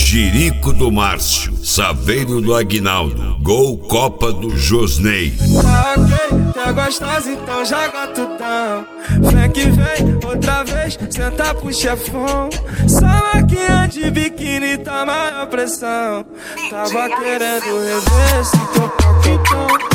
Jirico do Márcio, Saveiro do Aguinaldo, Gol Copa do Josney. Tá ok, tá gostosa, então joga tutão. Vem que vem, outra vez, senta pro chefão. Só maquinha de biquíni tá maior pressão. Tava querendo rever esse teu palpitão.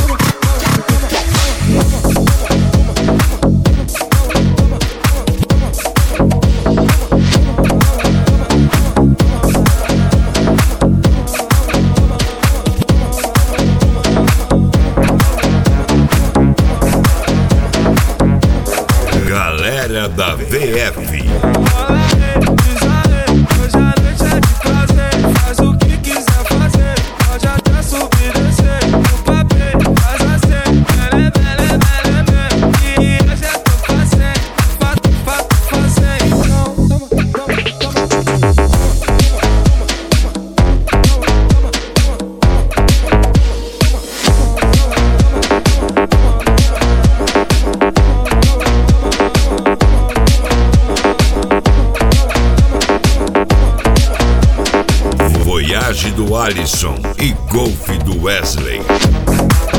Galera da VF. Hoje a noite é de prazer. Faz o que quiser fazer. Pode até subir e descer. No papel, faz assim. E hoje eu tô fazendo. Fato, fazendo. Voyage do Alisson e Golfe do Wesley.